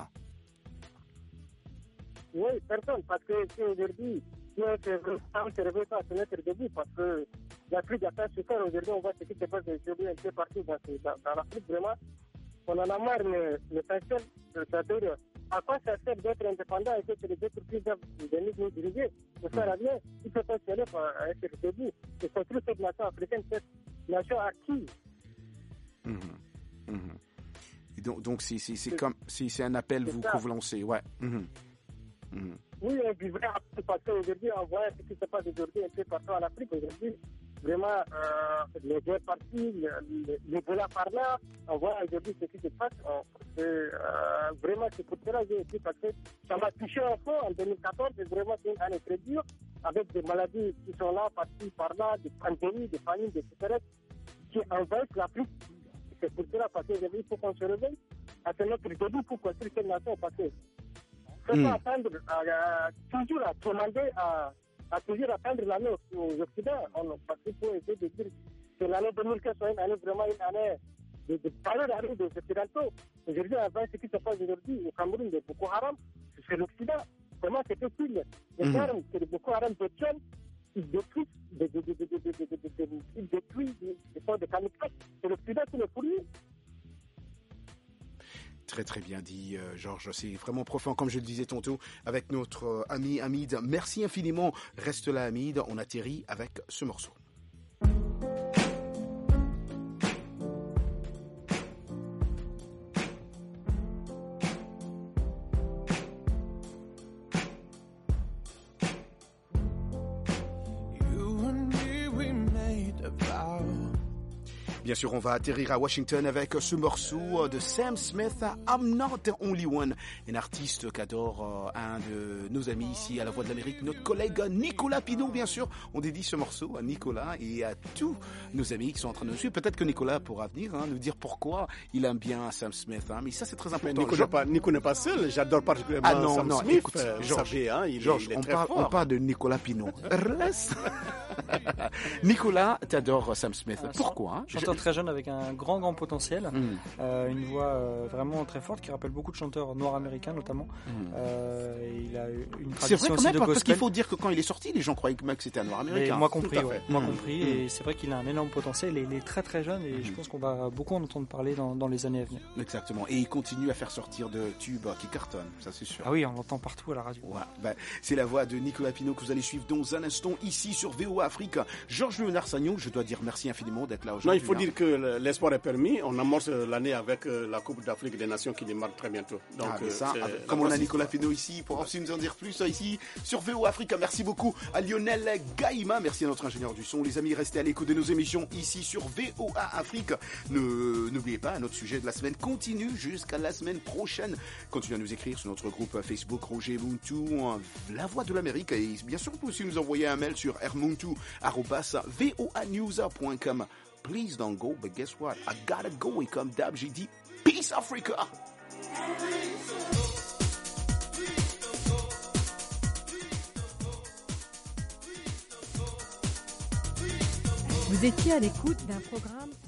Oui, personne, parce que si aujourd'hui, si on ne se réveille pas à se mettre debout, parce que l'Afrique a fait super aujourd'hui, on voit ce qui se passe aujourd'hui un peu partout dans, dans, dans l'Afrique, vraiment, on en a marre, mais le essentiel, c'est-à-dire, à quoi ça sert d'être indépendant et que les autres pays de nous diriger? Ça sert à rien, il faut pas se lever à être debout, et construire cette nation africaine, cette nation acquise. Mmh. Mmh. donc, donc c'est, c'est, c'est comme, c'est, c'est un appel vous, que vous lancez, ouais. Mm-hmm. Mm-hmm. Oui, on vivrait à tout passer aujourd'hui, on voit ce qui se passe aujourd'hui un peu partout en Afrique aujourd'hui. Vraiment, euh, les deux parties, les Bola par là, on voit aujourd'hui ce qui se passe. On, c'est, euh, vraiment, c'est pour cela que j'ai dit, parce que ça m'a touché un peu en deux mille quatorze, c'est vraiment une année très dure, avec des maladies qui sont là, par-ci, par-là, des pandémies, des famines, des sécheresses, qui envahissent l'Afrique. C'est pour cela, parce qu'aujourd'hui, il faut qu'on se réveille. C'est notre début pour construire cette nation, parce que il ne faut pas attendre, à, à, toujours à demander à, à toujours attendre l'année aux Occidentaux. On, parce qu'il faut essayer de dire que l'année deux mille quinze soit une année vraiment une année de, de parler d'arrêt des Occidentaux. Aujourd'hui, avant ce qui se passe aujourd'hui au Cameroun, de Boko Haram, c'est l'Occident. Comment c'est possible? Les termes que le Boko Haram détiennent, ils détruisent, ils détruisent des sortes de kamikazes. C'est l'Occident qui les fournit. Très très bien dit, euh, Georges. C'est vraiment profond, comme je le disais tantôt, avec notre euh, ami Hamid. Merci infiniment. Reste là, Hamid. On atterrit avec ce morceau. Bien sûr, on va atterrir à Washington avec ce morceau de Sam Smith, I'm Not the Only One, un artiste qu'adore un de nos amis ici à la Voix de l'Amérique, notre collègue Nicolas Pinault, bien sûr. On dédie ce morceau à Nicolas et à tous nos amis qui sont en train de nous suivre. Peut-être que Nicolas pourra venir hein, nous dire pourquoi il aime bien Sam Smith. Hein. Mais ça, c'est très important. Nico n'est pas, Nico n'est pas seul. J'adore particulièrement ah non, Sam non, Smith. Écoute, euh, Georges, savez, hein, il, Georges il est on, très parle, fort. on parle de Nicolas Pinault. Nicolas, t'adores Sam Smith. Ah, pourquoi hein? Chanteur très jeune avec un grand grand potentiel, mm. euh, une voix euh, vraiment très forte qui rappelle beaucoup de chanteurs noirs américains notamment. Mm. Euh, et il a une tradition c'est vrai quand aussi même, de parce gospel. qu'il faut dire que quand il est sorti, les gens croyaient que c'était un noir américain. Et moi compris, ouais, moi mm. compris. Mm. Et c'est vrai qu'il a un énorme potentiel et il est très très jeune et mm. je pense qu'on va beaucoup en entendre parler dans, dans les années à venir. Exactement. Et il continue à faire sortir de tubes qui cartonnent, ça c'est sûr. Ah oui, on l'entend partout à la radio. Ouais. Ben, c'est la voix de Nicolas Pinault que vous allez suivre dans un instant ici sur V O A Afrique. Georges Léonard Sagnon, je dois dire merci infiniment d'être là aujourd'hui. Non, il faut hein. dire que l'espoir est permis. On amorce l'année avec la Coupe d'Afrique des Nations qui démarre très bientôt. Donc, ah, ça, comme on a Nicolas Pinault ici, pour aussi nous en dire plus ici sur V O A Afrique. Merci beaucoup à Lionel Gaïma. Merci à notre ingénieur du son. Les amis, restez à l'écoute de nos émissions ici sur V O A Afrique. Ne, n'oubliez pas, notre sujet de la semaine continue jusqu'à la semaine prochaine. Continuez à nous écrire sur notre groupe Facebook Roger Muntu, La Voix de l'Amérique. Et bien sûr, vous pouvez aussi nous envoyer un mail sur rmuntu arobase voa news point com. Please don't go, but guess what? I gotta go. Et comme d'hab, j'ai dit Peace Africa! Vous étiez à l'écoute d'un programme